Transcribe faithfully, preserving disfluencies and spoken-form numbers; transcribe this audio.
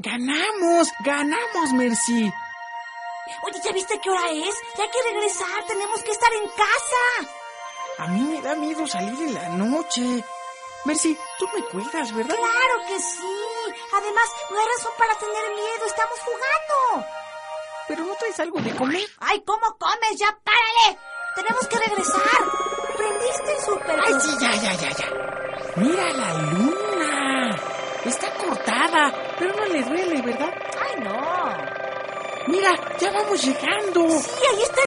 ¡Ganamos! ¡Ganamos, Mercy! Oye, ¿ya viste qué hora es? Ya hay que regresar, tenemos que estar en casa. A mí me da miedo salir en la noche. Mercy, tú me cuidas, ¿verdad? ¡Claro que sí! Además, no hay razón para tener miedo, estamos jugando. ¿Pero no traes algo de comer? ¡Ay, cómo comes! ¡Ya párale! ¡Tenemos que regresar! ¿Prendiste el súper? ¡Ay, sí, ya, ya, ya, ya! ¡Mira la luna! Está cortada, pero no le duele, ¿verdad? ¡Ay, no! ¡Mira, ya vamos llegando! Sí, ahí está